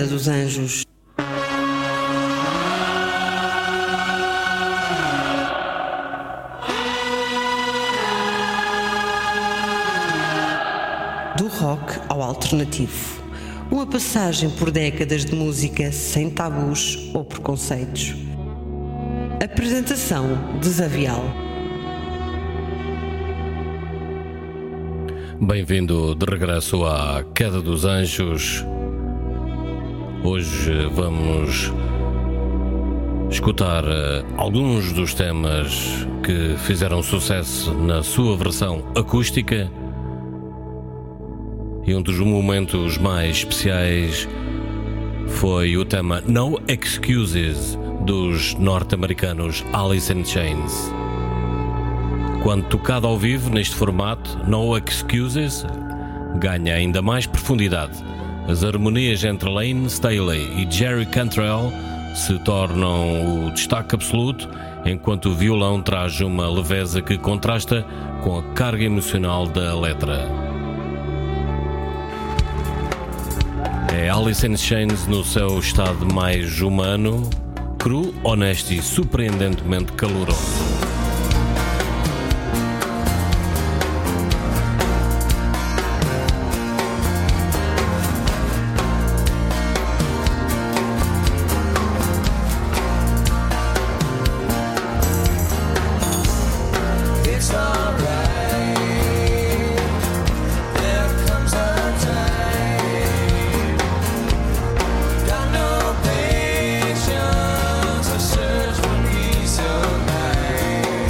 Queda dos Anjos. Do rock ao alternativo. Uma passagem por décadas de música sem tabus ou preconceitos. Apresentação Desavial. Bem-vindo de regresso à Queda dos Anjos. Hoje vamos escutar alguns dos temas que fizeram sucesso na sua versão acústica. E um dos momentos mais especiais foi o tema No Excuses dos norte-americanos Alice in Chains. Quando tocado ao vivo neste formato, No Excuses ganha ainda mais profundidade. As harmonias entre Lane Staley e Jerry Cantrell se tornam o destaque absoluto, enquanto o violão traz uma leveza que contrasta com a carga emocional da letra. É Alice in Chains no seu estado mais humano, cru, honesto e surpreendentemente caloroso. Patience, I search for peace of mind.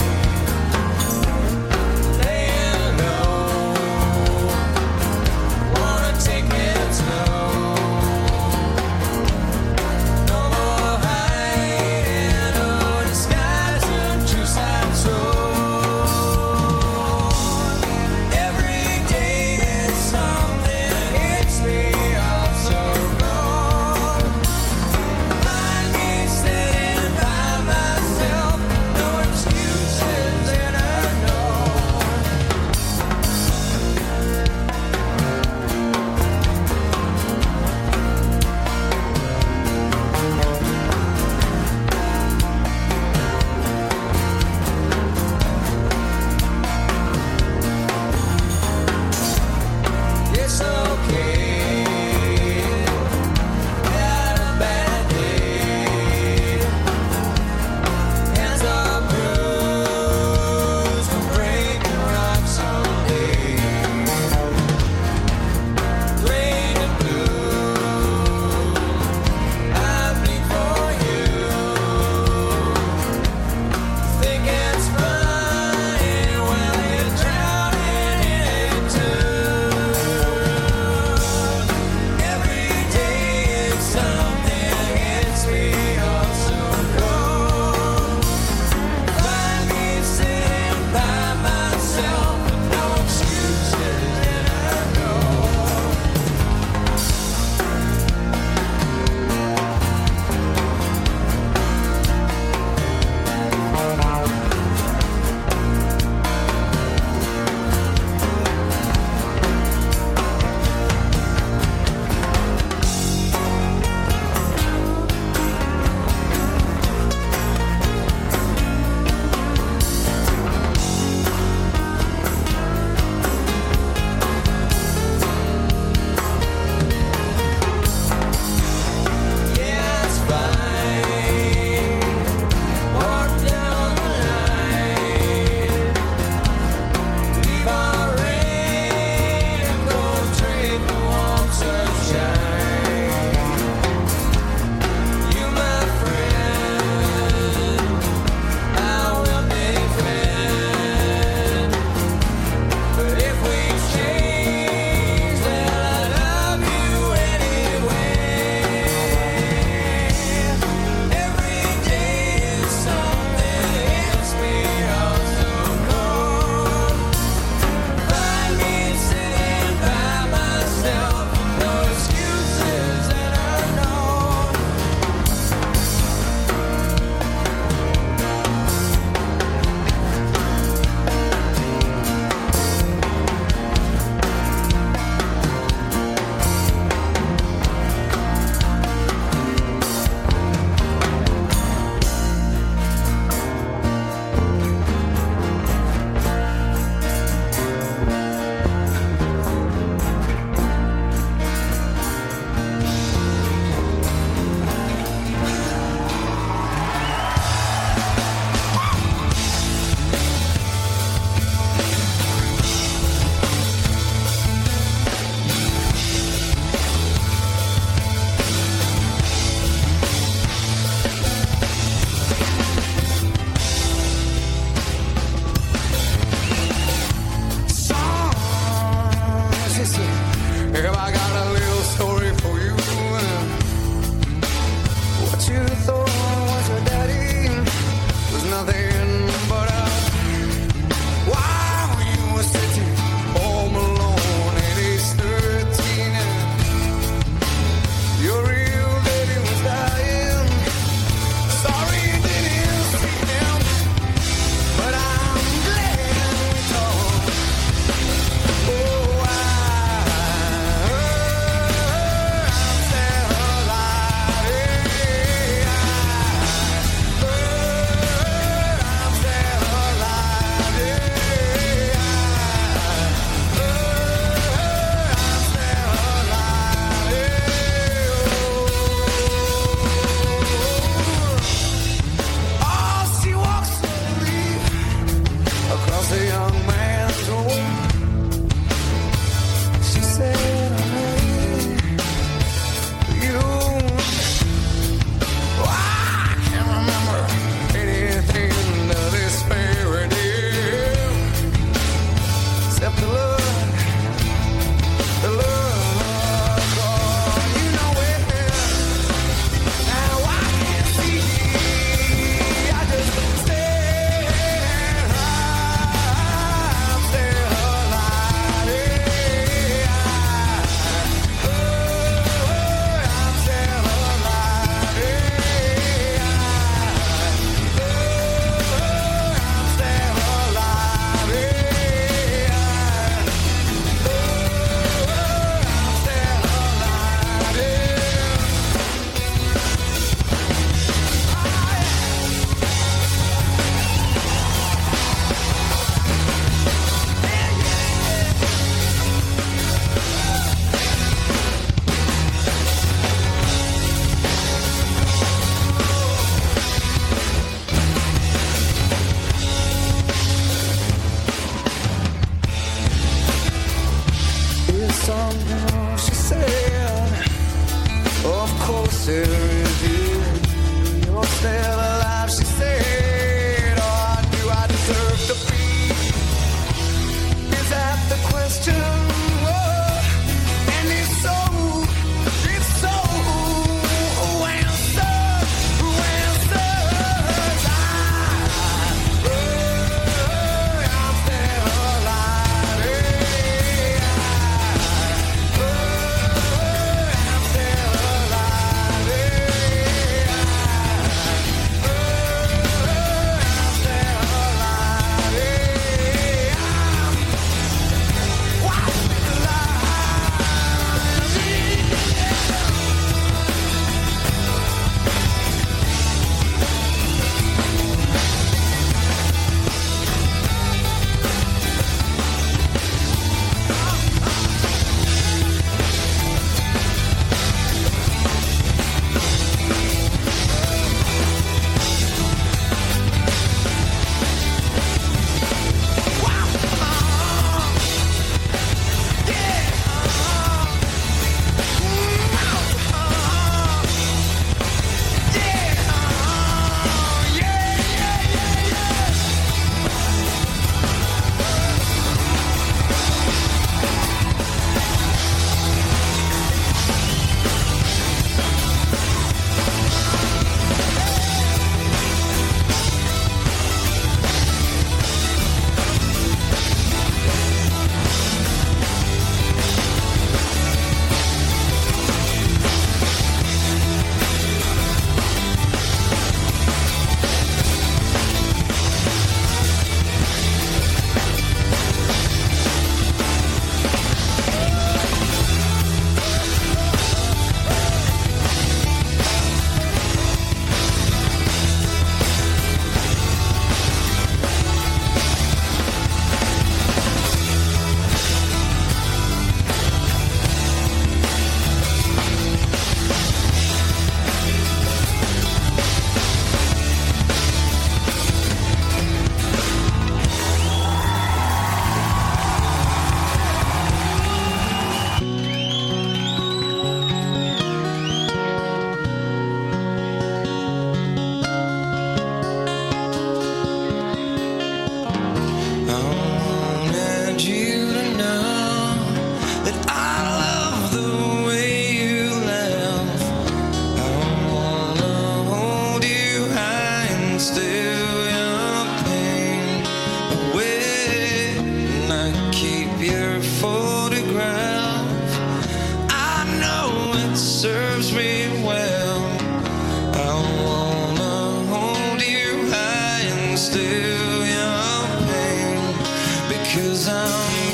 still your pain, because I'm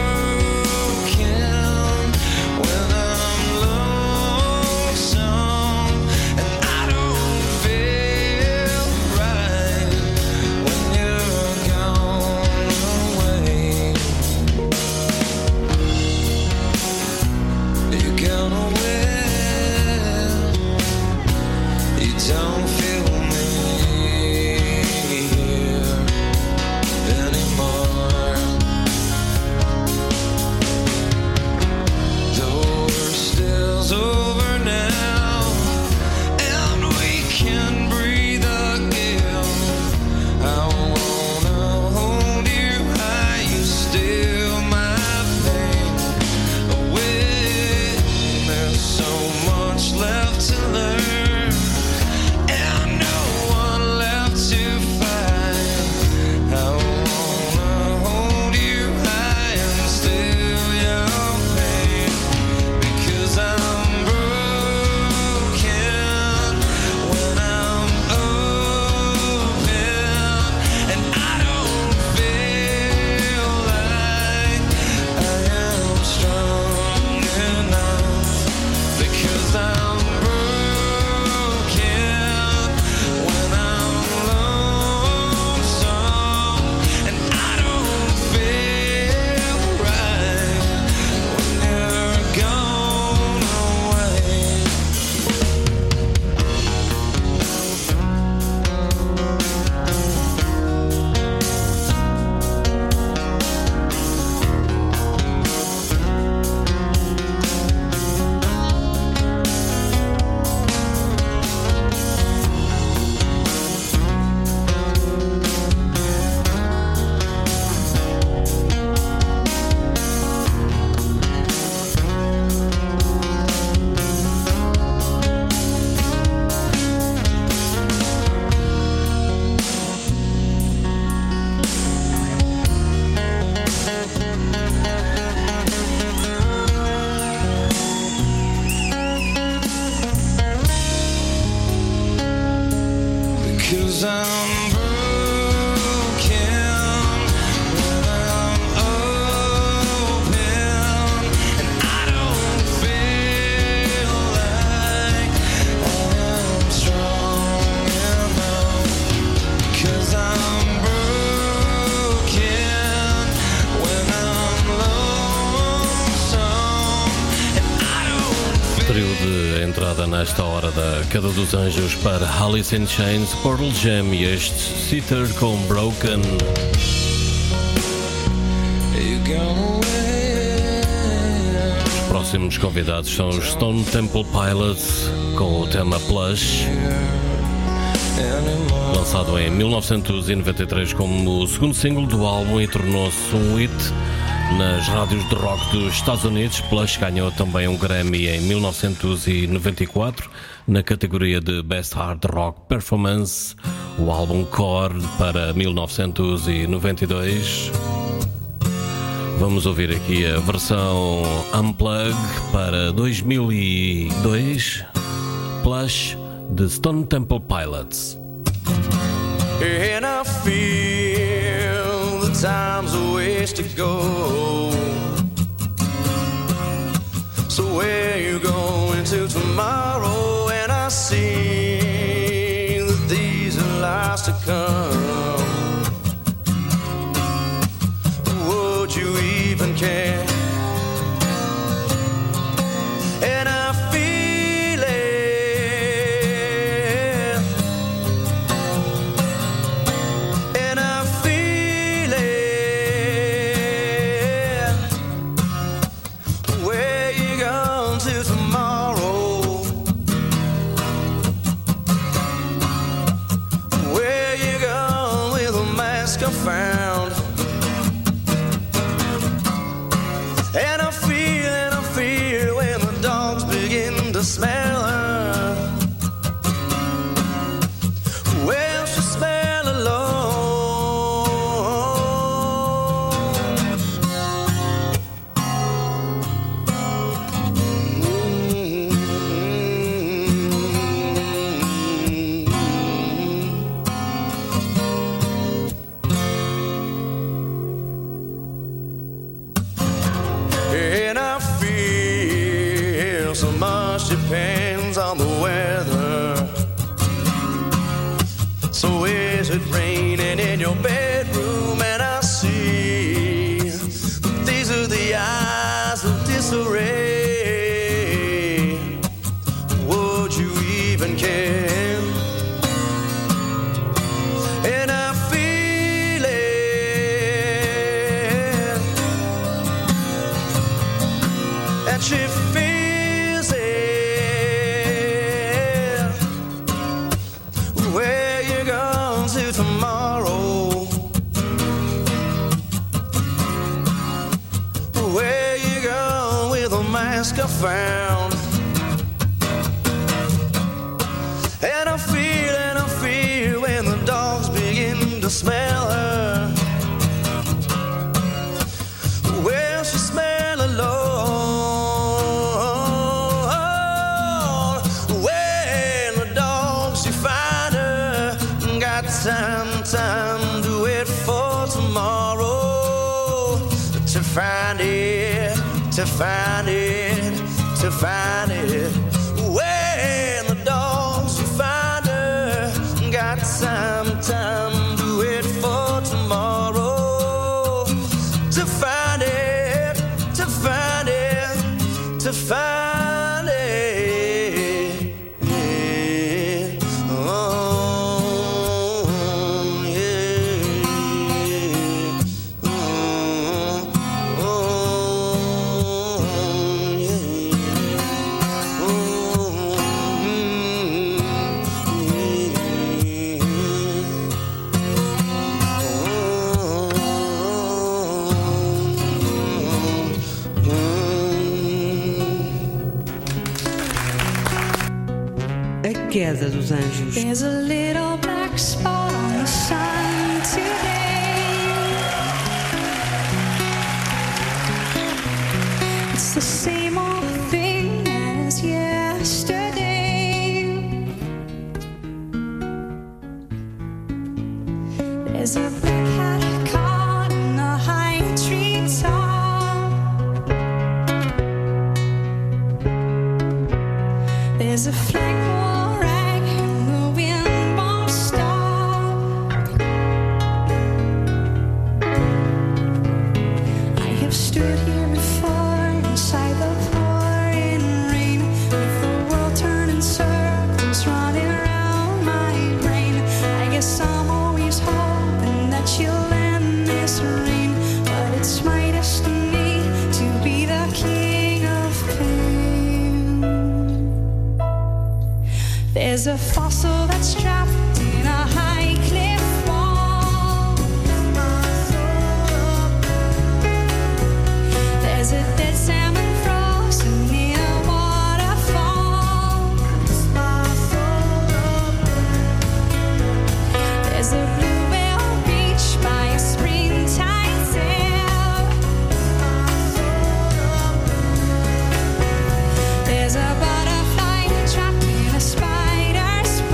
broken when I'm lonesome, and I don't feel right when you're gone away. You're gone away. You don't feel me here anymore. The worst still's over now, and we can breathe again. I wanna hold you high, you steal my pain away. There's so much left to learn, and no one left to find. I wanna hold you high and steal your pain, because I'm broken when I'm open, and I don't feel like I am strong enough, because I'm broken when I'm lonesome, and I don't feel right when you're gone away. Because I'm broken when I'm open, and I don't feel like I am strong enough, because I'm broken when I'm lonesome, and I don't Trio de entrada nesta hora da Queda dos Anjos para Alice in Chains, Pearl Jam e este Sitter com Broken. You go away. Os próximos convidados são os Stone Temple Pilots com o tema Plush, Anymore. lançado em 1993 como o segundo single do álbum e tornou-se um hit nas rádios de rock dos Estados Unidos. Plush ganhou também um Grammy em 1994 na categoria de Best Hard Rock Performance. O álbum Core para 1992. Vamos ouvir aqui a versão Unplug para 2002. Plush de Stone Temple Pilots. And I feel the time's a ways to go. So where you going to tomorrow? And I see that these are lies to come. Would you even care? And I feel it, and I feel it. Where you going to tomorrow? Where you going with a mask I found? And I feel when the dogs begin to smell her. Well, she smell alone. Alaska found. And I feel when the dogs begin to smell her. Well, she smell alone. When the dogs, you find her. Got time to wait for tomorrow. To find it, to find it, to find it. When the dogs, you find her. Got time to wait for tomorrow. To find it, to find it, to find it. Oh, yeah. Oh, yeah. A Queda dos Anjos. There's a little black spot on the sun today. It's the same old thing as yesterday. There's a black hat caught in a high tree top. There's a flagpole rag and the wind won't stop. I have stood here before inside the pouring rain, with the world turning circles running around my brain. I guess I'm always hoping that you'll end this rain, but it's my destiny to be the king of pain. There's a fossil that's trapped in a high cliff wall. There's a dead salmon frozen in a waterfall. There's a blue whale beach by a springtide sail. There's a butterfly trapped in a spider's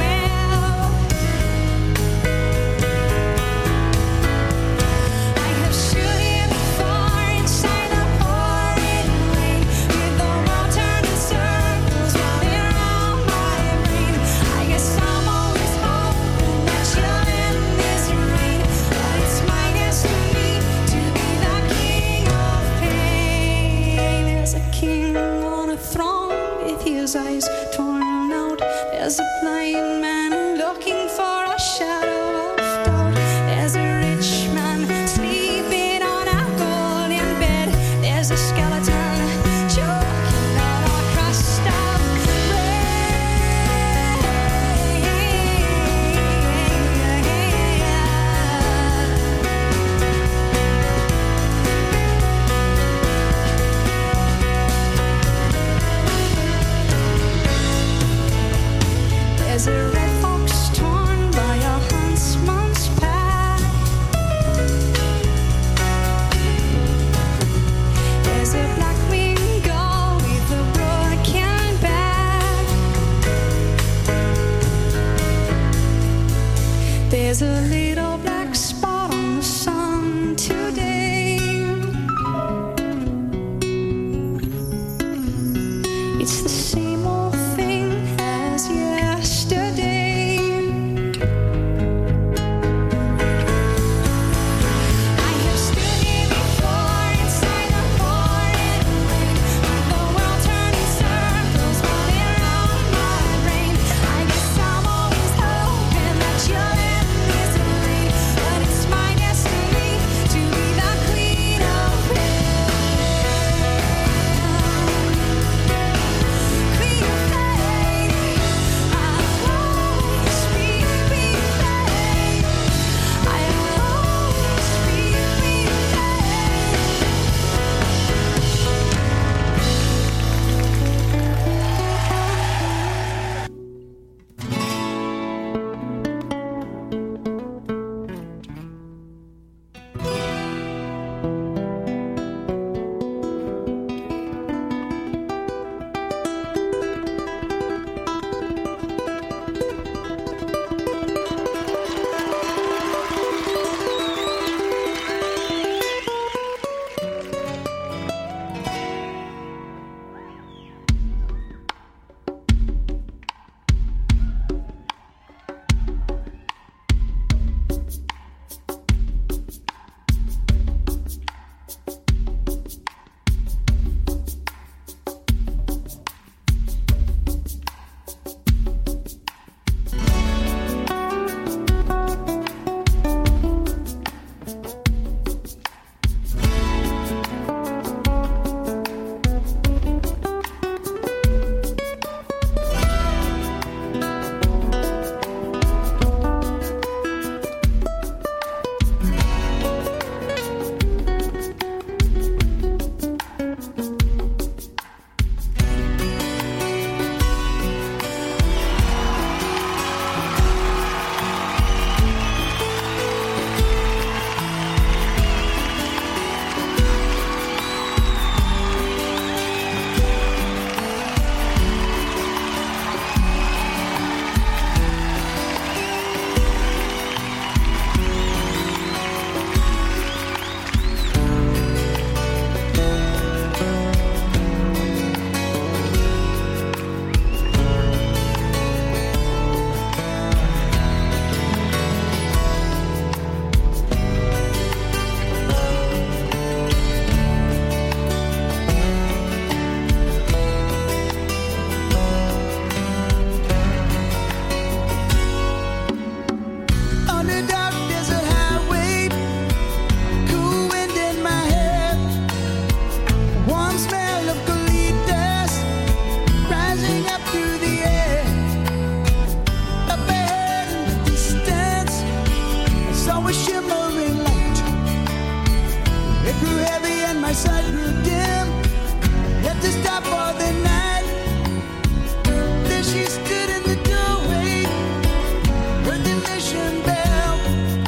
shimmering light. It grew heavy and my sight grew dim. Had to stop for the night. There she stood in the doorway, heard the mission bell.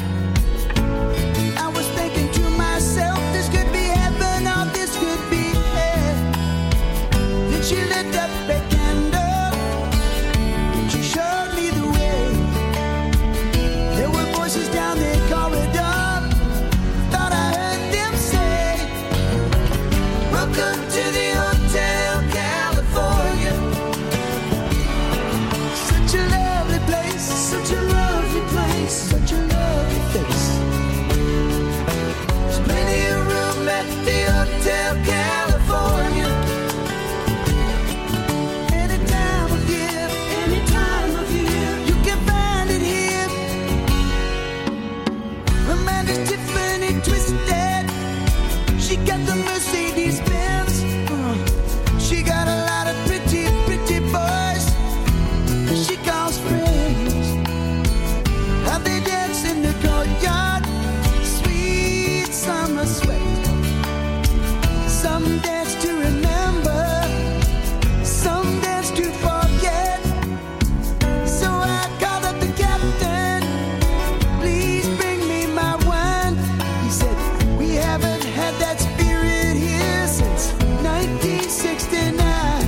I was thinking to myself, this could be heaven or this could be hell. Then she lit up a candle, she showed me the way. There were voices down the corridor, thought I heard them say, welcome to the Hotel California. Such a lovely place, such a lovely place, such a lovely face. There's plenty of room at the Hotel California. Any time of year, you can find it here. Her mind is Tiffany twisted. She got the Mercedes Benz. She got a lot of pretty, pretty boys she calls friends. How they dance in the courtyard, sweet summer sweat. Some dance to remember, some dance to forget. So I called up the captain, please bring me my wine. He said, we haven't had that spirit here since 1969.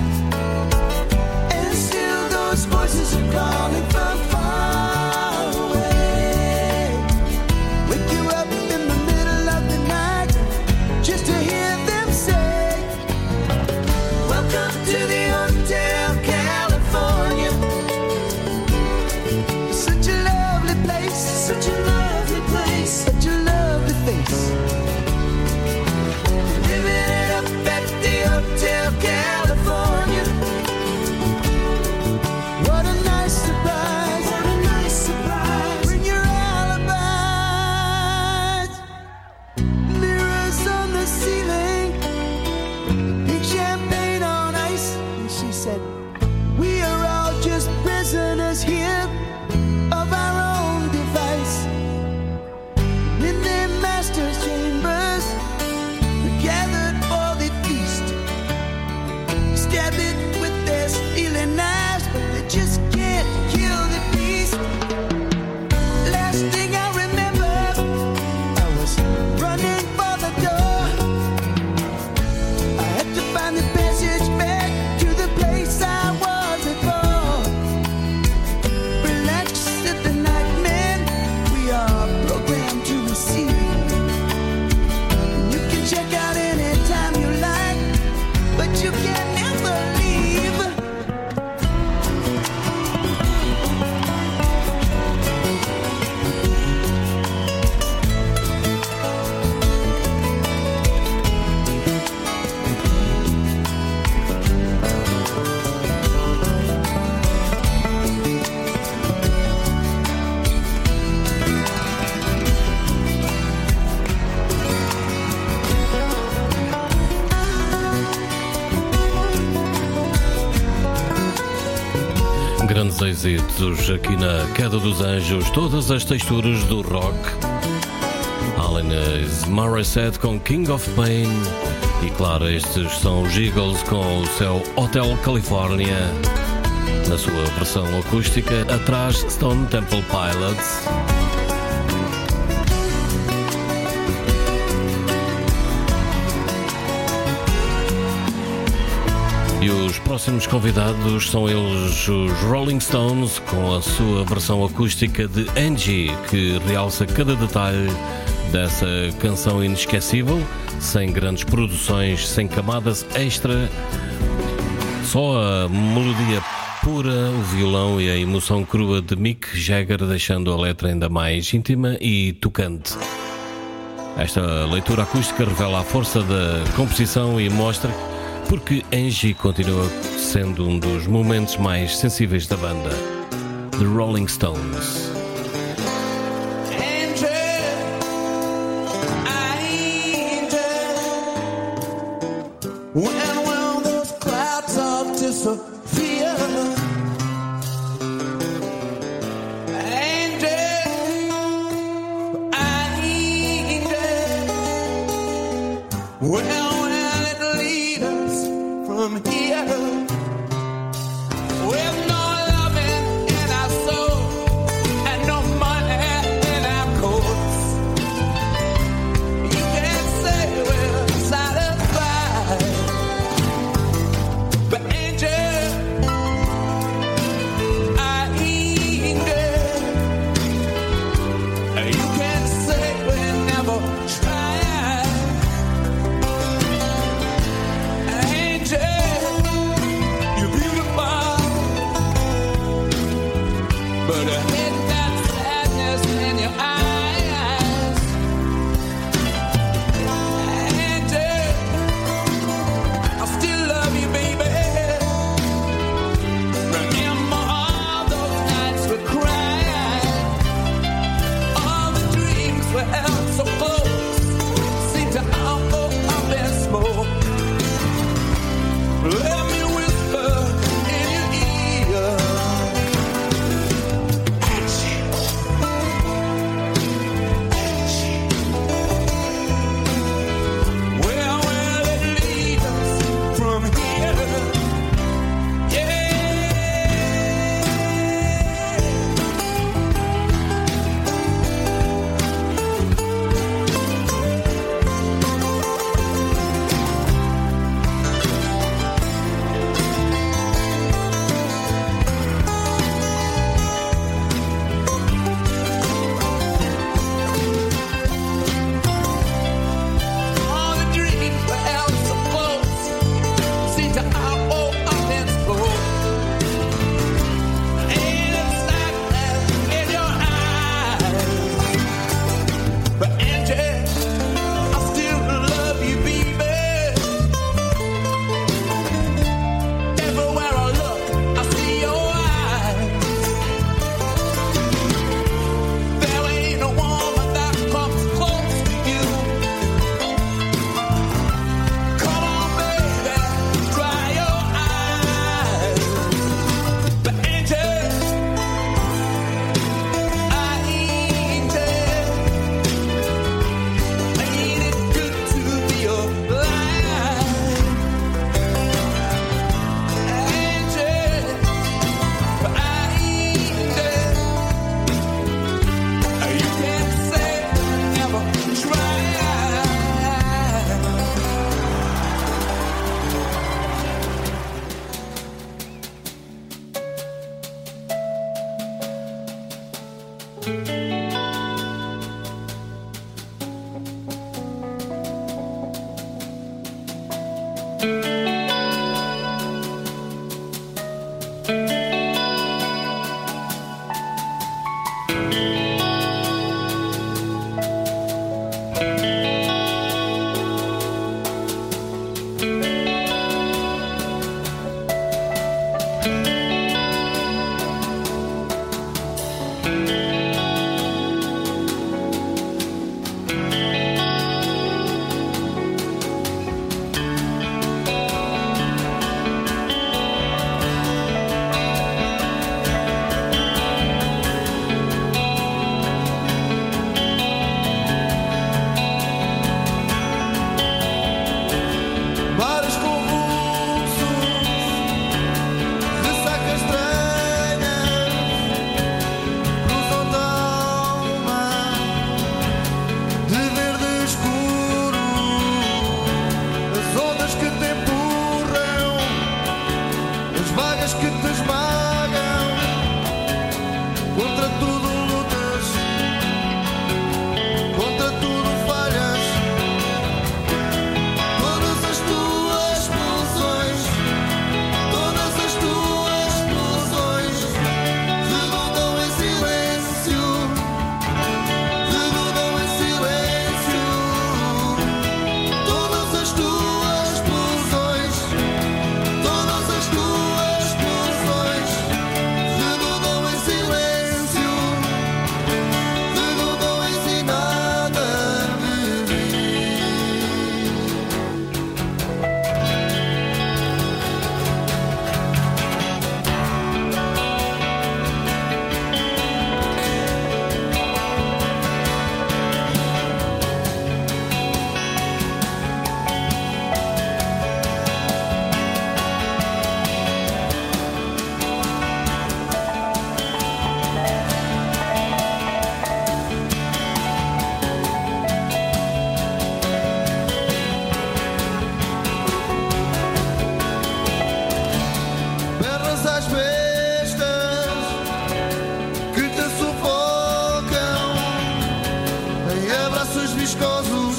And still those voices are calling from far away. Wake you up in the middle of the night just to hear them say, welcome to the Hotel California. Such a lovely place, such a lovely place, such a lovely face. Living it up at the Hotel California. What a nice surprise, what a nice surprise. Bring your alibis. Mirrors on the ceiling, big champagne on ice. And she said, we are all just prisoners here of our own device. In their master's chambers, we gathered for the feast. Stab it with their stealing knives, but they just can't kill the beast. Last thing I remember, I was running for the door. I had to find the passage back to the place I was before. Relax at the nightman, we are programmed to receive. You can check out anytime you like, but you can never leave. Grandes êxitos aqui na Queda dos Anjos, todas as texturas do rock. Alanis Morissette com King of Pain. E claro, estes são os Eagles com o seu Hotel California na sua versão acústica. Atrás, Stone Temple Pilots. E os próximos convidados são eles, os Rolling Stones, com a sua versão acústica de Angie, que realça cada detalhe dessa canção inesquecível, sem grandes produções, sem camadas extra, só a melodia pura, o violão e a emoção crua de Mick Jagger, deixando a letra ainda mais íntima e tocante. Esta leitura acústica revela a força da composição e mostra porque Angie continua sendo um dos momentos mais sensíveis da banda. The Rolling Stones. When will those clouds all disappear? Angel, I Well, will it lead us from here with no loving in our soul and no money in our coats? You can't say we're satisfied, but angel, I ain't good. You can't say we never tried. olhos viscosos,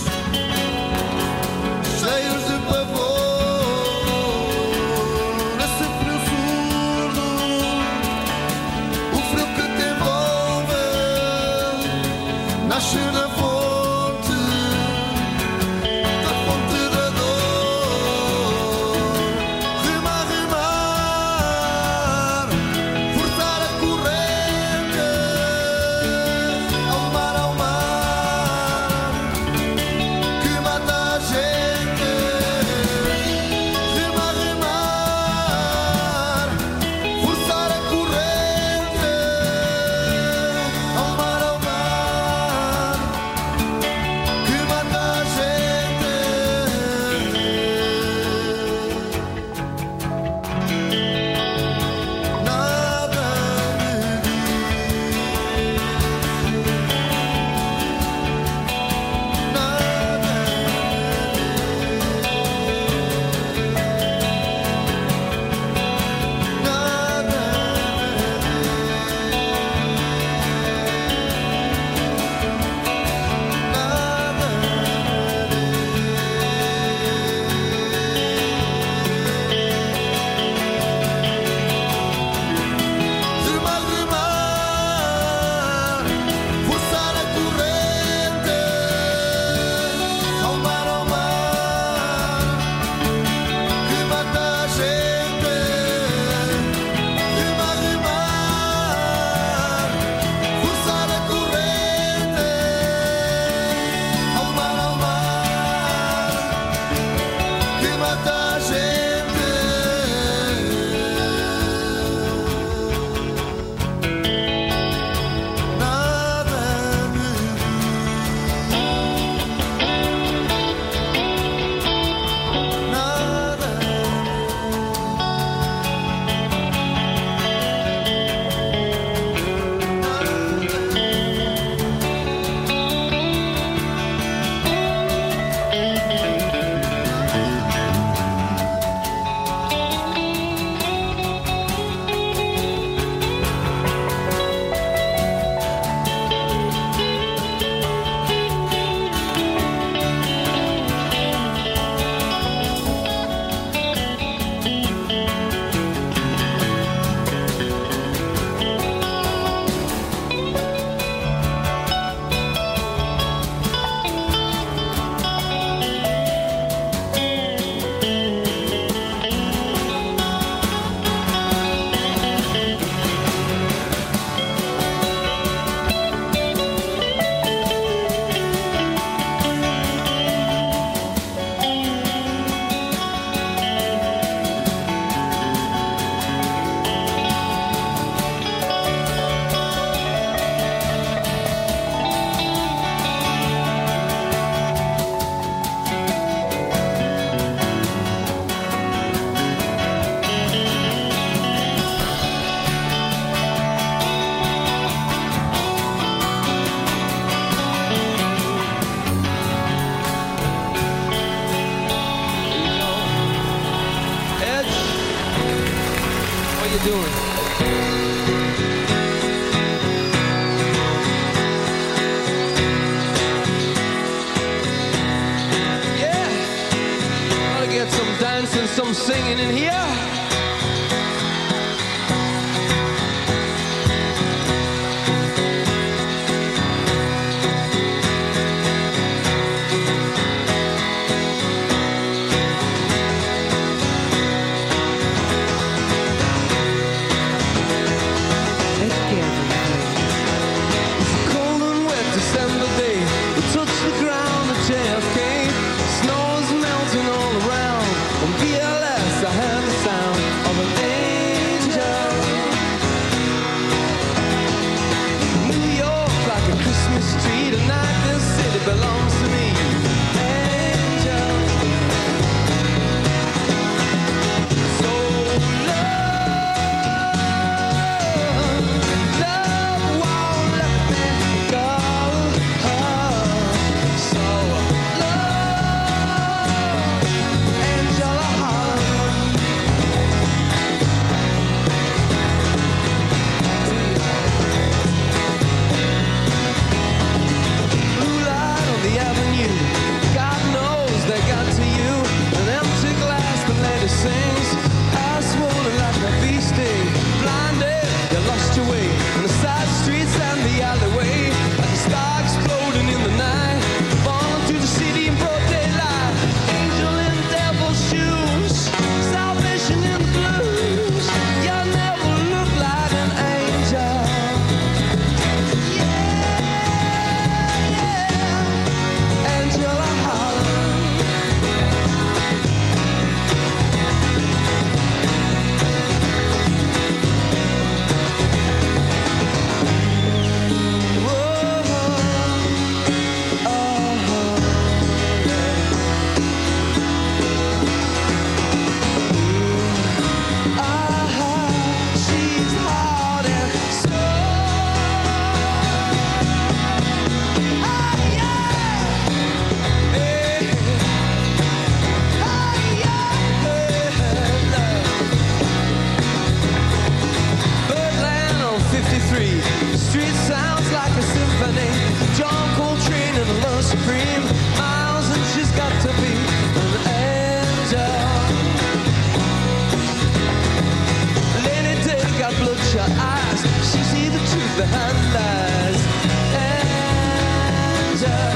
cheios de pavor. Esse frio surdo, o frio que te envolve, nasce na fonte da dor. Remar, remar, forçar a corrente, ao mar, que mata a gente. Remar, remar, forçar a corrente, ao mar, que mata a gente. Nada me Remar, remar, forçar a corrente, ao mar, que mata a gente. Remar, remar, forçar a corrente, ao mar, que mata a gente. Nada me nada. Edge, what you doing? Yeah, gotta get some dancing, some singing in here. Cold and wet December day, we touched the ground at JFK. Snow is melting all around. On BLS I heard the sound. supreme. Miles and she's got to be an angel. Lady Day got bloodshot eyes. She see the truth behind lies. Angel.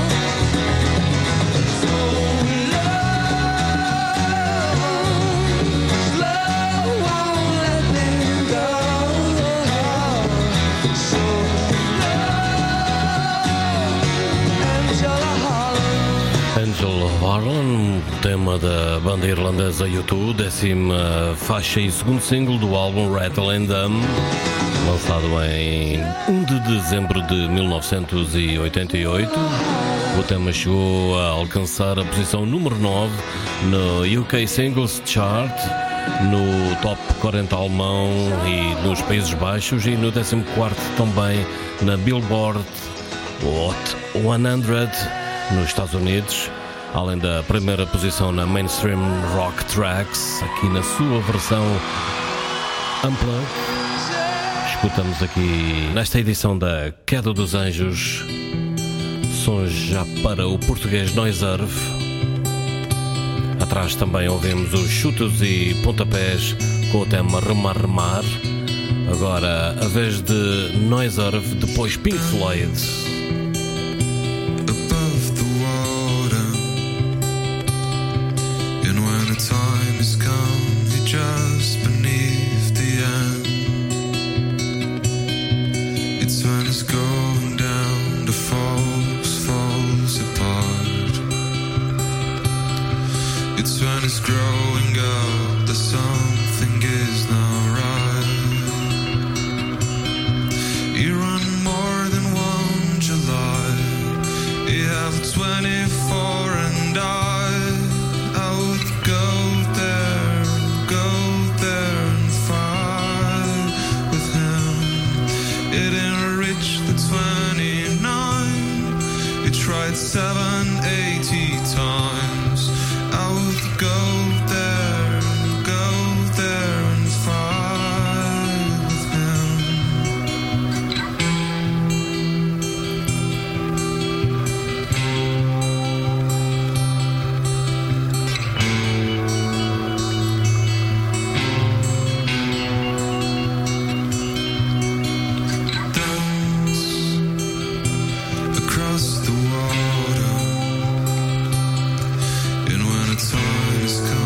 Angel Harlan, tema da banda irlandesa U2, 10ª faixa e segundo single do álbum Rattle and Hum, lançado em 1 de dezembro de 1988. O tema chegou a alcançar a posição número 9 no UK Singles Chart, no Top 40 alemão e nos Países Baixos, e no 14º também na Billboard Hot 100 nos Estados Unidos, além da primeira posição na Mainstream Rock Tracks, aqui na sua versão Unplugged. Escutamos aqui nesta edição da Queda dos Anjos sons já para o português Noise Earth. Atrás também ouvimos os chutos e pontapés com o tema Remar Remar. Agora a vez de Noise Earth, depois Pink Floyd. Time has come, you're just beneath the end. It's when it's going down, the falls apart. It's when it's growing up that something is not right. You run more than one July. You have 24 and I would go there and fight with him. It didn't reach the 29. You tried 780 times. I would go there and fight with him. Across the water, and when the time has come.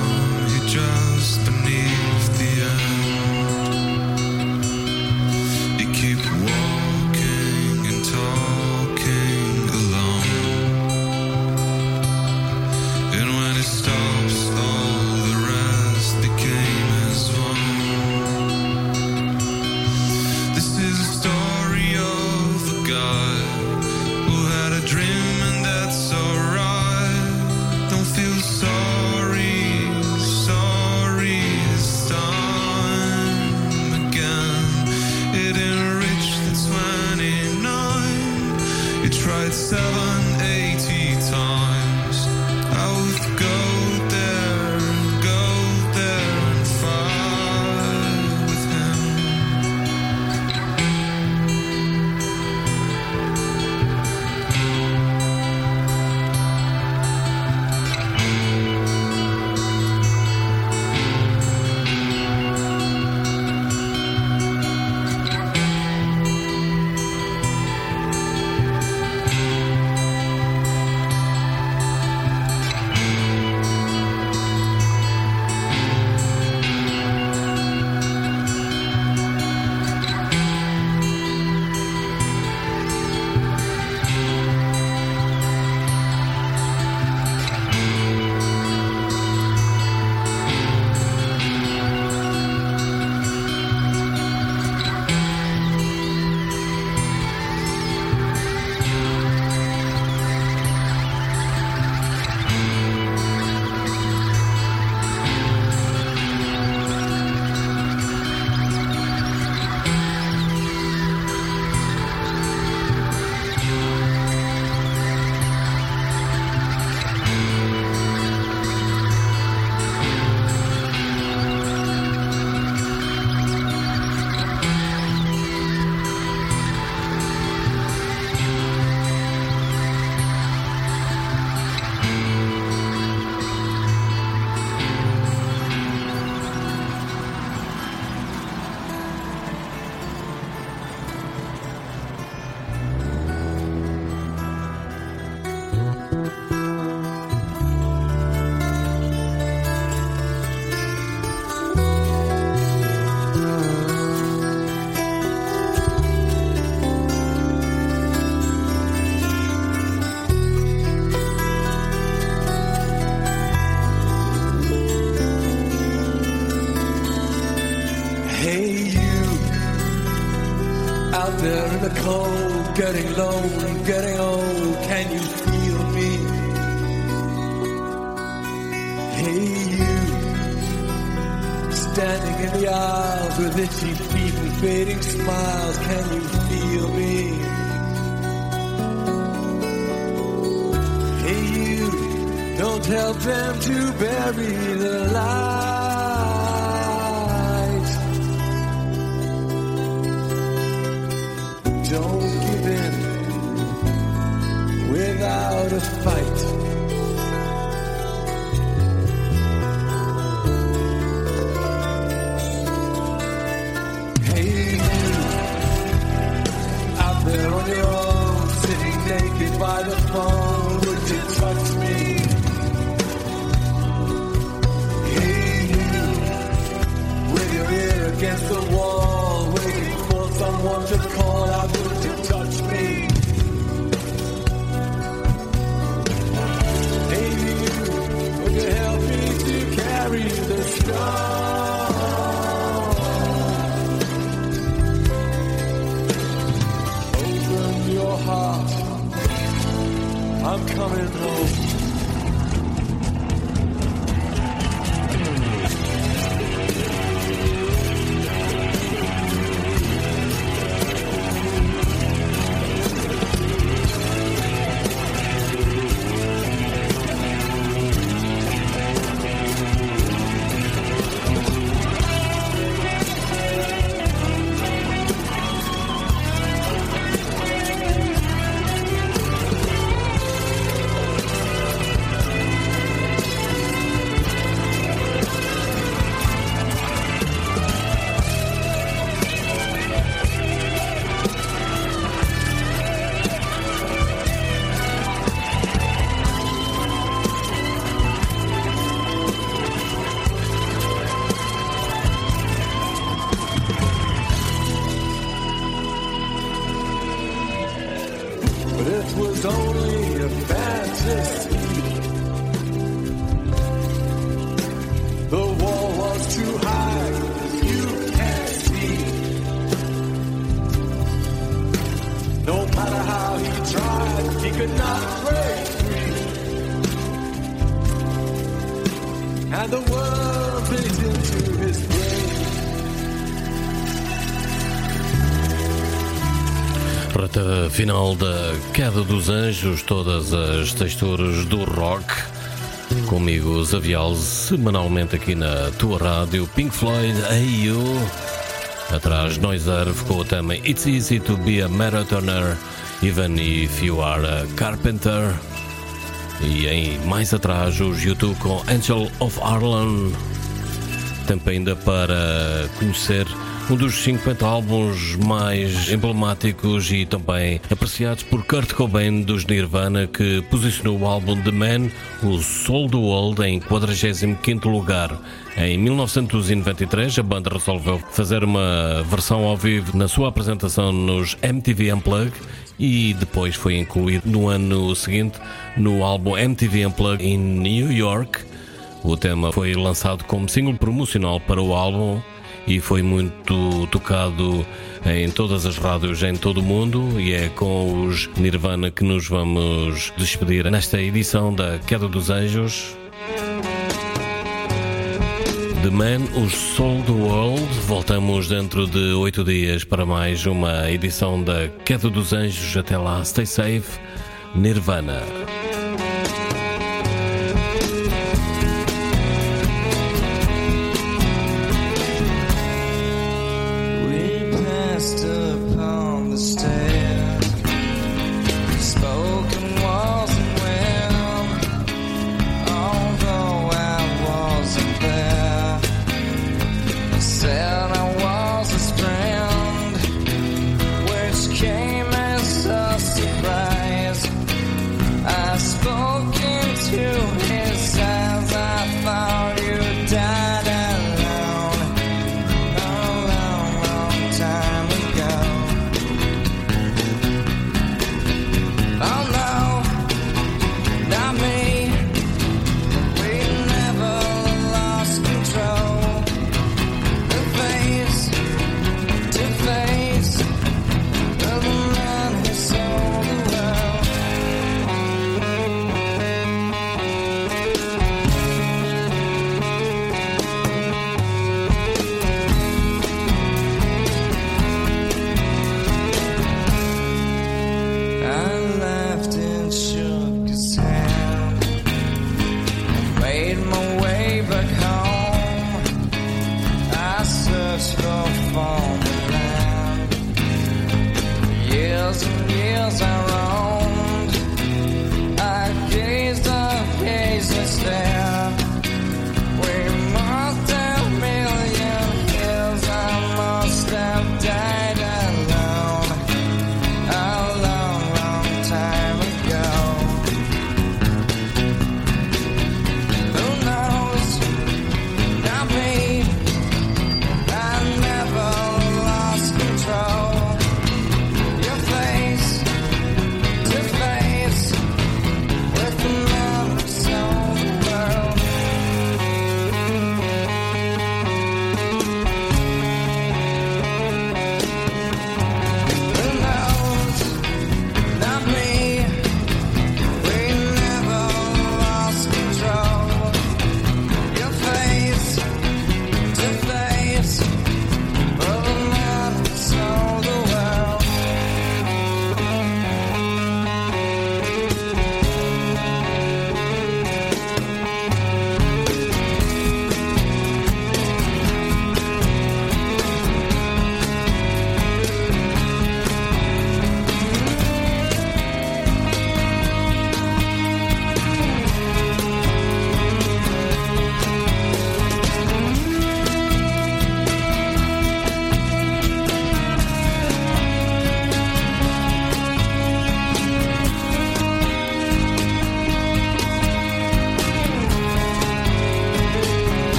in the cold, getting low and getting old. Can you feel me? Hey you, standing in the aisles with itchy feet and fading smiles. Can you feel me? Hey you, don't help them to bury the light. Don't give in without a fight. Hey you, out there on your own, sitting naked by the phone, would you touch me? Hey you, with your ear against the wall, waiting for someone to call out, would you touch me? Hey you, would you help me to carry the stone? Open your heart, I'm coming home. But it was only a fantasy. The wall was too high, you can't see. No matter how he tried, he could not break free. And the world bit into his brain. Reta final da Queda dos Anjos, todas as texturas do rock. Comigo, Zavial, semanalmente aqui na tua rádio. Pink Floyd, Hey You. Atrás, Noiserve com o tema It's Easy to be a Marathoner, Even if you are a Carpenter. E em mais atrás, os U2 com Angel of Harlem. Tempo ainda para conhecer um dos 50 álbuns mais emblemáticos e também apreciados por Kurt Cobain dos Nirvana, que posicionou o álbum The Man, o Soul the World, em 45º lugar. Em 1993, a banda resolveu fazer uma versão ao vivo na sua apresentação nos MTV Unplugged e depois foi incluído no ano seguinte no álbum MTV Unplugged em New York. O tema foi lançado como single promocional para o álbum e foi muito tocado em todas as rádios em todo o mundo, e é com os Nirvana que nos vamos despedir nesta edição da Queda dos Anjos. The Man, os Soul the World. Voltamos dentro de 8 dias para mais uma edição da Queda dos Anjos. Até lá, stay safe, Nirvana.